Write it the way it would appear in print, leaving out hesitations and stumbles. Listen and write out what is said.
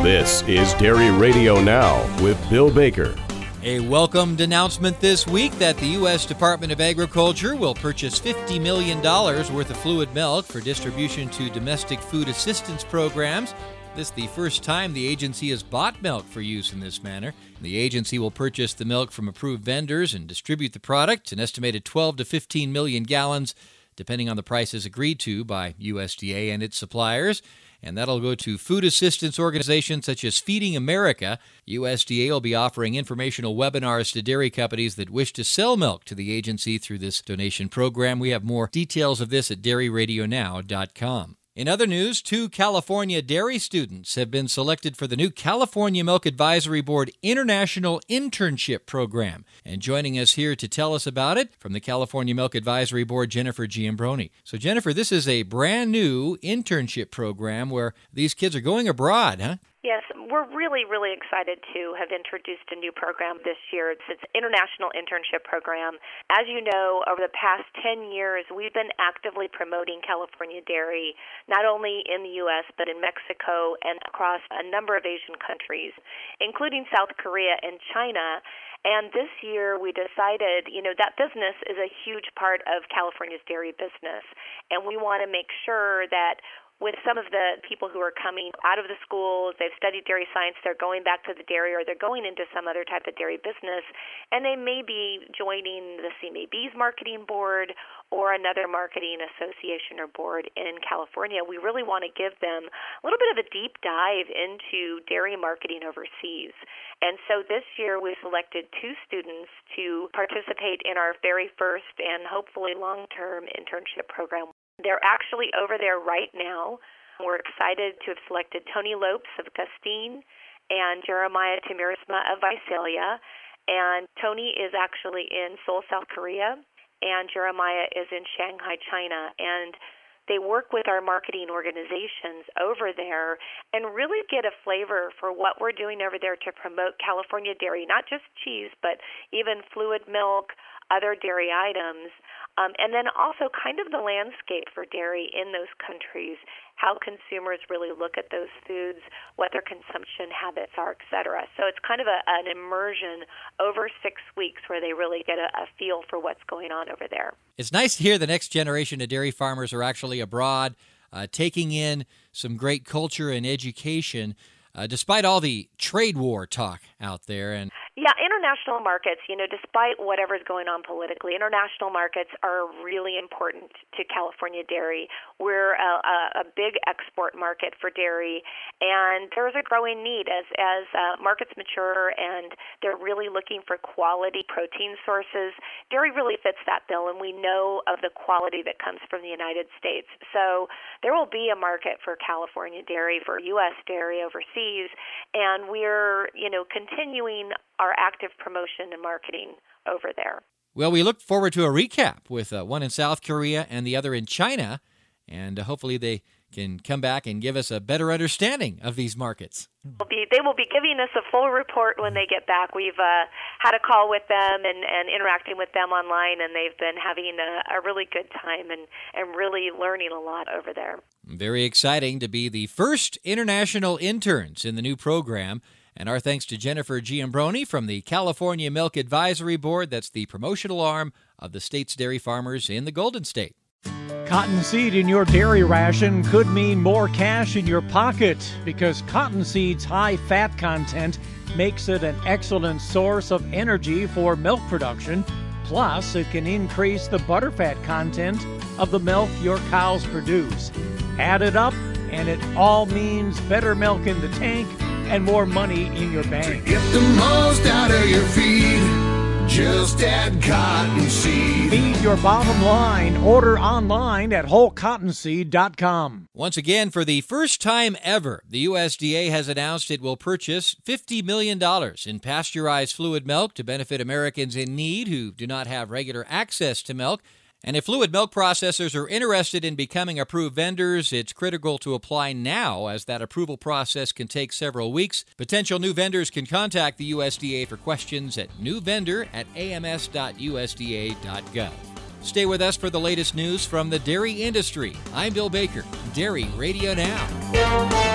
This is Dairy Radio Now with Bill Baker. A welcomed announcement this week that the U.S. Department of Agriculture will purchase $50 million worth of fluid milk for distribution to domestic food assistance programs. This is the first time the agency has bought milk for use in this manner. The agency will purchase the milk from approved vendors and distribute the product, an estimated 12 to 15 million gallons, depending on the prices agreed to by USDA and its suppliers. And that'll go to food assistance organizations such as Feeding America. USDA will be offering informational webinars to dairy companies that wish to sell milk to the agency through this donation program. We have more details of this at dairyradionow.com. In other news, 2 California dairy students have been selected for the new California Milk Advisory Board International Internship Program. And joining us here to tell us about it, from the California Milk Advisory Board, Jennifer Giambroni. So Jennifer, this is a brand new internship program where these kids are going abroad, huh? Yes, we're really excited to have introduced a new program this year. It's an international internship program. As you know, over the past 10 years, we've been actively promoting California dairy, not only in the U.S., but in Mexico and across a number of Asian countries, including South Korea and China. And this year we decided, that business is a huge part of California's dairy business. And we want to make sure that with some of the people who are coming out of the schools, they've studied dairy science, they're going back to the dairy, or they're going into some other type of dairy business, and they may be joining the CMAB's marketing board or another marketing association or board in California. We really want to give them a little bit of a deep dive into dairy marketing overseas. And so this year we selected 2 students to participate in our very first and hopefully long-term internship program. They're actually over there right now. We're excited to have selected Tony Lopes of Castine and Jeremiah Tamirisma of Visalia. And Tony is actually in Seoul, South Korea, and Jeremiah is in Shanghai, China. And they work with our marketing organizations over there and really get a flavor for what we're doing over there to promote California dairy, not just cheese, but even fluid milk, other dairy items, and then also kind of the landscape for dairy in those countries, how consumers really look at those foods, what their consumption habits are, et cetera. So it's kind of an immersion over 6 weeks where they really get a feel for what's going on over there. It's nice to hear the next generation of dairy farmers are actually abroad, taking in some great culture and education, despite all the trade war talk out there. And yeah, international markets, despite whatever's going on politically, international markets are really important to California dairy. We're a big export market for dairy, and there's a growing need as markets mature and they're really looking for quality protein sources. Dairy really fits that bill, and we know of the quality that comes from the United States. So there will be a market for California dairy, for U.S. dairy overseas, and we're, continuing our active promotion and marketing over there. Well, we look forward to a recap with one in South Korea and the other in China, and hopefully they can come back and give us a better understanding of these markets. They will be giving us a full report when they get back. We've had a call with them and interacting with them online, and they've been having a really good time and really learning a lot over there. Very exciting to be the first international interns in the new program. And our thanks to Jennifer Giambroni from the California Milk Advisory Board. That's the promotional arm of the state's dairy farmers in the Golden State. Cottonseed in your dairy ration could mean more cash in your pocket because cottonseed's high fat content makes it an excellent source of energy for milk production. Plus, it can increase the butterfat content of the milk your cows produce. Add it up, and it all means better milk in the tank and more money in your bank. To get the most out of your feed, just add Cottonseed. Feed your bottom line. Order online at wholecottonseed.com. Once again, for the first time ever, the USDA has announced it will purchase $50 million in pasteurized fluid milk to benefit Americans in need who do not have regular access to milk. And if fluid milk processors are interested in becoming approved vendors, it's critical to apply now, as that approval process can take several weeks. Potential new vendors can contact the USDA for questions at newvendor@ams.usda.gov. Stay with us for the latest news from the dairy industry. I'm Bill Baker, Dairy Radio Now.